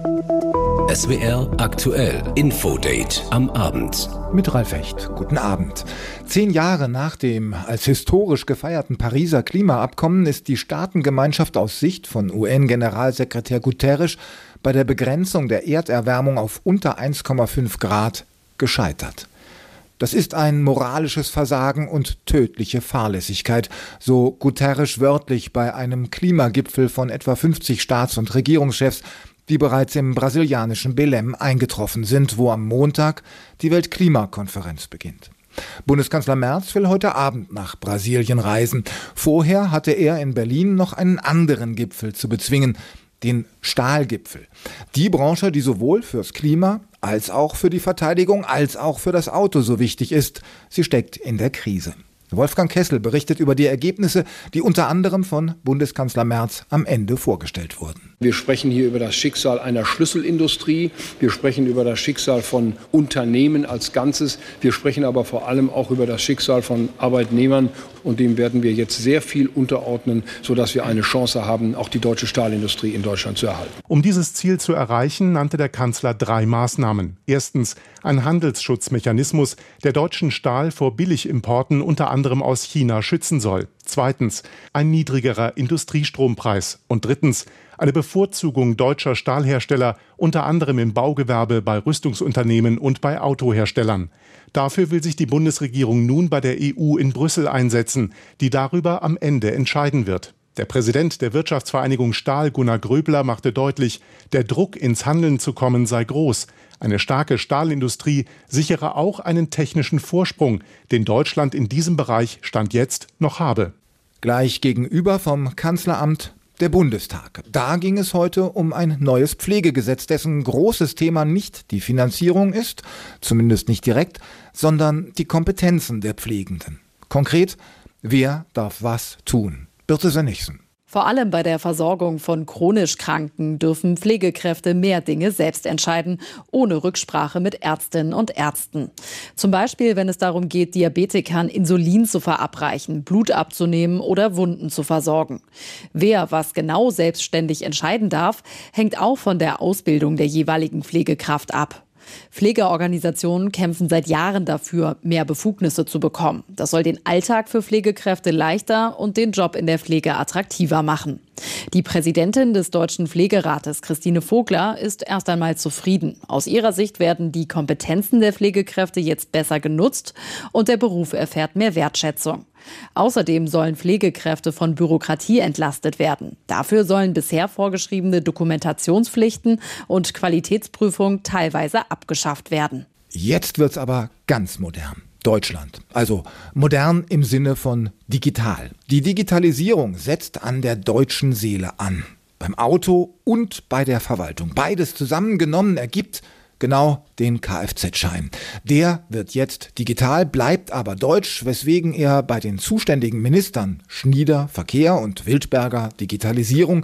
SWR aktuell Infodate am Abend. Mit Ralf Hecht. Guten Abend. 10 Jahre nach dem als historisch gefeierten Pariser Klimaabkommen ist die Staatengemeinschaft aus Sicht von UN-Generalsekretär Guterres bei der Begrenzung der Erderwärmung auf unter 1,5 Grad gescheitert. Das ist ein moralisches Versagen und tödliche Fahrlässigkeit, so Guterres wörtlich bei einem Klimagipfel von etwa 50 Staats- und Regierungschefs, die bereits im brasilianischen Belém eingetroffen sind, wo am Montag die Weltklimakonferenz beginnt. Bundeskanzler Merz will heute Abend nach Brasilien reisen. Vorher hatte er in Berlin noch einen anderen Gipfel zu bezwingen, den Stahlgipfel. Die Branche, die sowohl fürs Klima als auch für die Verteidigung als auch für das Auto so wichtig ist, sie steckt in der Krise. Wolfgang Kessel berichtet über die Ergebnisse, die unter anderem von Bundeskanzler Merz am Ende vorgestellt wurden. Wir sprechen hier über das Schicksal einer Schlüsselindustrie. Wir sprechen über das Schicksal von Unternehmen als Ganzes. Wir sprechen aber vor allem auch über das Schicksal von Arbeitnehmern. Und dem werden wir jetzt sehr viel unterordnen, sodass wir eine Chance haben, auch die deutsche Stahlindustrie in Deutschland zu erhalten. Um dieses Ziel zu erreichen, nannte der Kanzler 3 Maßnahmen. Erstens ein Handelsschutzmechanismus, der deutschen Stahl vor Billigimporten unter anderem aus China schützen soll. Zweitens ein niedrigerer Industriestrompreis. Und drittens eine Bevorzugung deutscher Stahlhersteller, unter anderem im Baugewerbe, bei Rüstungsunternehmen und bei Autoherstellern. Dafür will sich die Bundesregierung nun bei der EU in Brüssel einsetzen, die darüber am Ende entscheiden wird. Der Präsident der Wirtschaftsvereinigung Stahl, Gunnar Gröbler, machte deutlich, der Druck, ins Handeln zu kommen, sei groß. Eine starke Stahlindustrie sichere auch einen technischen Vorsprung, den Deutschland in diesem Bereich Stand jetzt noch habe. Gleich gegenüber vom Kanzleramt der Bundestag. Da ging es heute um ein neues Pflegegesetz, dessen großes Thema nicht die Finanzierung ist, zumindest nicht direkt, sondern die Kompetenzen der Pflegenden. Konkret, wer darf was tun? Birte Sönnigsen. Vor allem bei der Versorgung von chronisch Kranken dürfen Pflegekräfte mehr Dinge selbst entscheiden, ohne Rücksprache mit Ärztinnen und Ärzten. Zum Beispiel, wenn es darum geht, Diabetikern Insulin zu verabreichen, Blut abzunehmen oder Wunden zu versorgen. Wer was genau selbstständig entscheiden darf, hängt auch von der Ausbildung der jeweiligen Pflegekraft ab. Pflegeorganisationen kämpfen seit Jahren dafür, mehr Befugnisse zu bekommen. Das soll den Alltag für Pflegekräfte leichter und den Job in der Pflege attraktiver machen. Die Präsidentin des Deutschen Pflegerates, Christine Vogler, ist erst einmal zufrieden. Aus ihrer Sicht werden die Kompetenzen der Pflegekräfte jetzt besser genutzt und der Beruf erfährt mehr Wertschätzung. Außerdem sollen Pflegekräfte von Bürokratie entlastet werden. Dafür sollen bisher vorgeschriebene Dokumentationspflichten und Qualitätsprüfungen teilweise abgeschafft werden. Jetzt wird's aber ganz modern. Deutschland. Also modern im Sinne von digital. Die Digitalisierung setzt an der deutschen Seele an. Beim Auto und bei der Verwaltung. Beides zusammengenommen ergibt genau den Kfz-Schein. Der wird jetzt digital, bleibt aber deutsch, weswegen er bei den zuständigen Ministern Schnieder, Verkehr und Wildberger Digitalisierung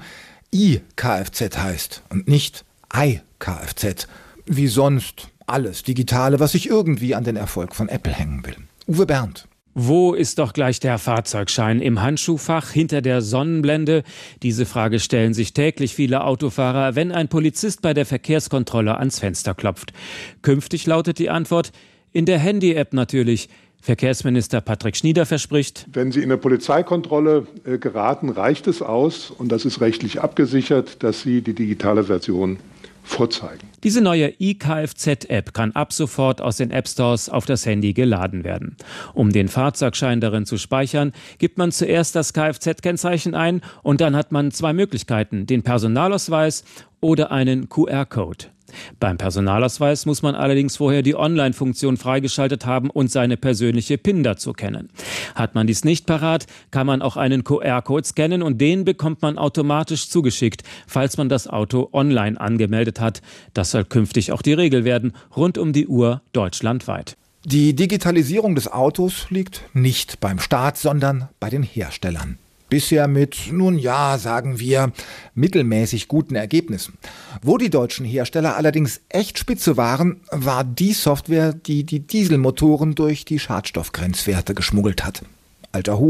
i-Kfz heißt und nicht i-Kfz. Wie sonst alles Digitale, was sich irgendwie an den Erfolg von Apple hängen will. Uwe Berndt. Wo ist doch gleich der Fahrzeugschein? Im Handschuhfach, hinter der Sonnenblende? Diese Frage stellen sich täglich viele Autofahrer, wenn ein Polizist bei der Verkehrskontrolle ans Fenster klopft. Künftig lautet die Antwort, in der Handy-App natürlich. Verkehrsminister Patrick Schnieder verspricht: Wenn Sie in eine Polizeikontrolle geraten, reicht es aus, und das ist rechtlich abgesichert, dass Sie die digitale Version vorzeigen. Diese neue iKFZ-App kann ab sofort aus den App-Stores auf das Handy geladen werden. Um den Fahrzeugschein darin zu speichern, gibt man zuerst das Kfz-Kennzeichen ein und dann hat man 2 Möglichkeiten, den Personalausweis oder einen QR-Code. Beim Personalausweis muss man allerdings vorher die Online-Funktion freigeschaltet haben und seine persönliche PIN dazu kennen. Hat man dies nicht parat, kann man auch einen QR-Code scannen und den bekommt man automatisch zugeschickt, falls man das Auto online angemeldet hat. Das soll künftig auch die Regel werden, rund um die Uhr deutschlandweit. Die Digitalisierung des Autos liegt nicht beim Staat, sondern bei den Herstellern. Bisher mit, nun ja, sagen wir, mittelmäßig guten Ergebnissen. Wo die deutschen Hersteller allerdings echt spitze waren, war die Software, die die Dieselmotoren durch die Schadstoffgrenzwerte geschmuggelt hat. Alter Hut,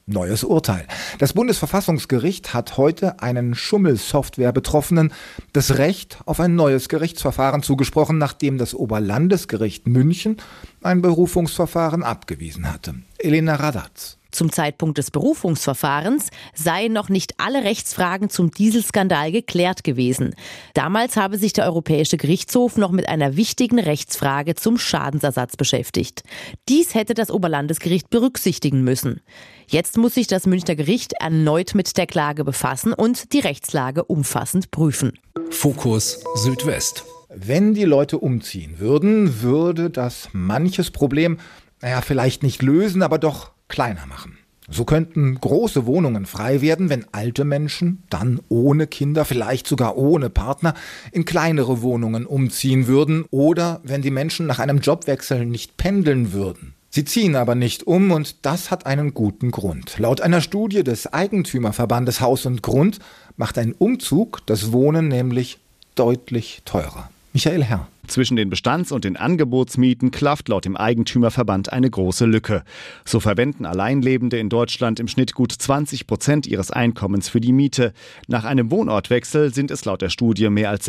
Neues Urteil. Das Bundesverfassungsgericht hat heute einen Schummelsoftware-Betroffenen das Recht auf ein neues Gerichtsverfahren zugesprochen, nachdem das Oberlandesgericht München ein Berufungsverfahren abgewiesen hatte. Elena Radatz. Zum Zeitpunkt des Berufungsverfahrens seien noch nicht alle Rechtsfragen zum Dieselskandal geklärt gewesen. Damals habe sich der Europäische Gerichtshof noch mit einer wichtigen Rechtsfrage zum Schadensersatz beschäftigt. Dies hätte das Oberlandesgericht berücksichtigen müssen. Jetzt muss sich das Münchner Gericht erneut mit der Klage befassen und die Rechtslage umfassend prüfen. Fokus Südwest. Wenn die Leute umziehen würden, würde das manches Problem, vielleicht nicht lösen, aber doch kleiner machen. So könnten große Wohnungen frei werden, wenn alte Menschen, dann ohne Kinder, vielleicht sogar ohne Partner, in kleinere Wohnungen umziehen würden oder wenn die Menschen nach einem Jobwechsel nicht pendeln würden. Sie ziehen aber nicht um und das hat einen guten Grund. Laut einer Studie des Eigentümerverbandes Haus und Grund macht ein Umzug das Wohnen nämlich deutlich teurer. Michael Herr. Zwischen den Bestands- und den Angebotsmieten klafft laut dem Eigentümerverband eine große Lücke. So verwenden Alleinlebende in Deutschland im Schnitt gut 20% ihres Einkommens für die Miete. Nach einem Wohnortwechsel sind es laut der Studie mehr als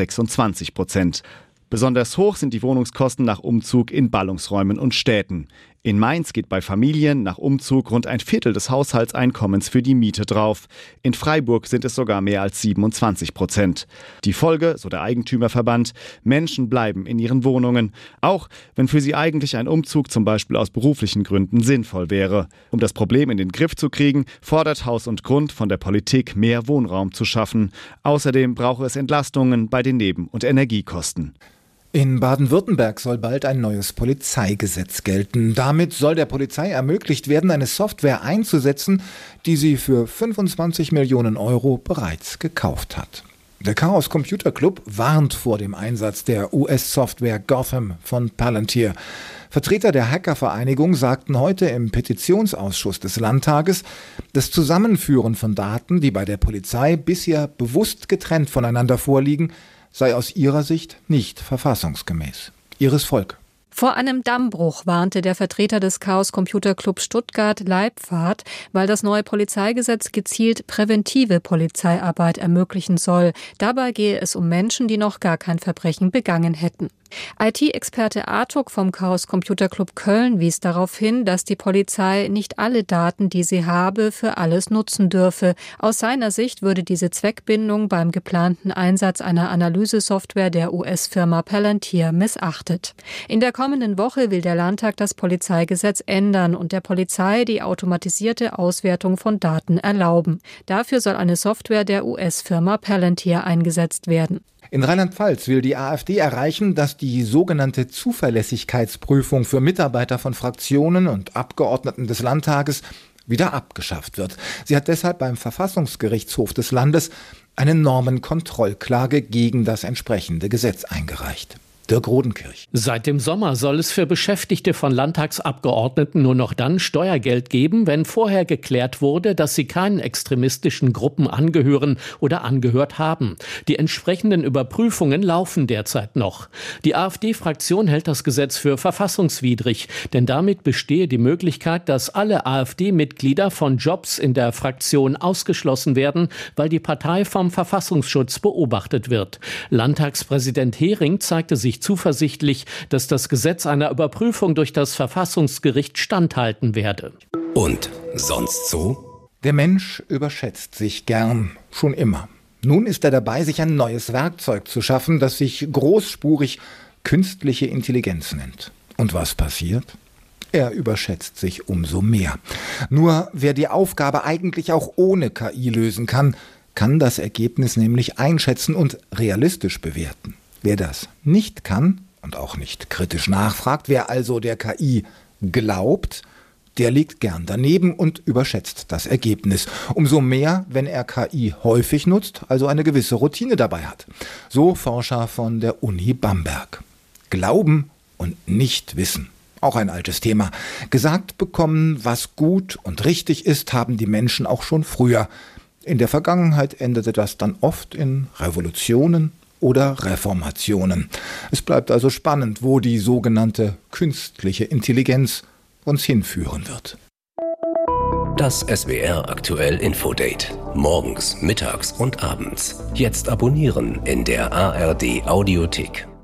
26%. Besonders hoch sind die Wohnungskosten nach Umzug in Ballungsräumen und Städten. In Mainz geht bei Familien nach Umzug rund ein Viertel des Haushaltseinkommens für die Miete drauf. In Freiburg sind es sogar mehr als 27%. Die Folge, so der Eigentümerverband, Menschen bleiben in ihren Wohnungen, auch wenn für sie eigentlich ein Umzug zum Beispiel aus beruflichen Gründen sinnvoll wäre. Um das Problem in den Griff zu kriegen, fordert Haus und Grund von der Politik, mehr Wohnraum zu schaffen. Außerdem brauche es Entlastungen bei den Neben- und Energiekosten. In Baden-Württemberg soll bald ein neues Polizeigesetz gelten. Damit soll der Polizei ermöglicht werden, eine Software einzusetzen, die sie für 25 Millionen Euro bereits gekauft hat. Der Chaos Computer Club warnt vor dem Einsatz der US-Software Gotham von Palantir. Vertreter der Hackervereinigung sagten heute im Petitionsausschuss des Landtages, das Zusammenführen von Daten, die bei der Polizei bisher bewusst getrennt voneinander vorliegen, sei aus ihrer Sicht nicht verfassungsgemäß. Iris Volk. Vor einem Dammbruch warnte der Vertreter des Chaos Computer Club Stuttgart Leibpfad, weil das neue Polizeigesetz gezielt präventive Polizeiarbeit ermöglichen soll. Dabei gehe es um Menschen, die noch gar kein Verbrechen begangen hätten. IT-Experte Artuk vom Chaos Computer Club Köln wies darauf hin, dass die Polizei nicht alle Daten, die sie habe, für alles nutzen dürfe. Aus seiner Sicht würde diese Zweckbindung beim geplanten Einsatz einer Analysesoftware der US-Firma Palantir missachtet. In der kommenden Woche will der Landtag das Polizeigesetz ändern und der Polizei die automatisierte Auswertung von Daten erlauben. Dafür soll eine Software der US-Firma Palantir eingesetzt werden. In Rheinland-Pfalz will die AfD erreichen, dass die sogenannte Zuverlässigkeitsprüfung für Mitarbeiter von Fraktionen und Abgeordneten des Landtages wieder abgeschafft wird. Sie hat deshalb beim Verfassungsgerichtshof des Landes eine Normenkontrollklage gegen das entsprechende Gesetz eingereicht. Dirk Rodenkirch. Seit dem Sommer soll es für Beschäftigte von Landtagsabgeordneten nur noch dann Steuergeld geben, wenn vorher geklärt wurde, dass sie keinen extremistischen Gruppen angehören oder angehört haben. Die entsprechenden Überprüfungen laufen derzeit noch. Die AfD-Fraktion hält das Gesetz für verfassungswidrig, denn damit bestehe die Möglichkeit, dass alle AfD-Mitglieder von Jobs in der Fraktion ausgeschlossen werden, weil die Partei vom Verfassungsschutz beobachtet wird. Landtagspräsident Hering zeigte sich zuversichtlich, dass das Gesetz einer Überprüfung durch das Verfassungsgericht standhalten werde. Und sonst so? Der Mensch überschätzt sich gern, schon immer. Nun ist er dabei, sich ein neues Werkzeug zu schaffen, das sich großspurig künstliche Intelligenz nennt. Und was passiert? Er überschätzt sich umso mehr. Nur wer die Aufgabe eigentlich auch ohne KI lösen kann das Ergebnis nämlich einschätzen und realistisch bewerten. Wer das nicht kann und auch nicht kritisch nachfragt, wer also der KI glaubt, der liegt gern daneben und überschätzt das Ergebnis. Umso mehr, wenn er KI häufig nutzt, also eine gewisse Routine dabei hat. So Forscher von der Uni Bamberg. Glauben und nicht wissen. Auch ein altes Thema. Gesagt bekommen, was gut und richtig ist, haben die Menschen auch schon früher. In der Vergangenheit endete das dann oft in Revolutionen oder Reformationen. Es bleibt also spannend, wo die sogenannte künstliche Intelligenz uns hinführen wird. Das SWR aktuell Infodate. Morgens, mittags und abends. Jetzt abonnieren in der ARD Audiothek.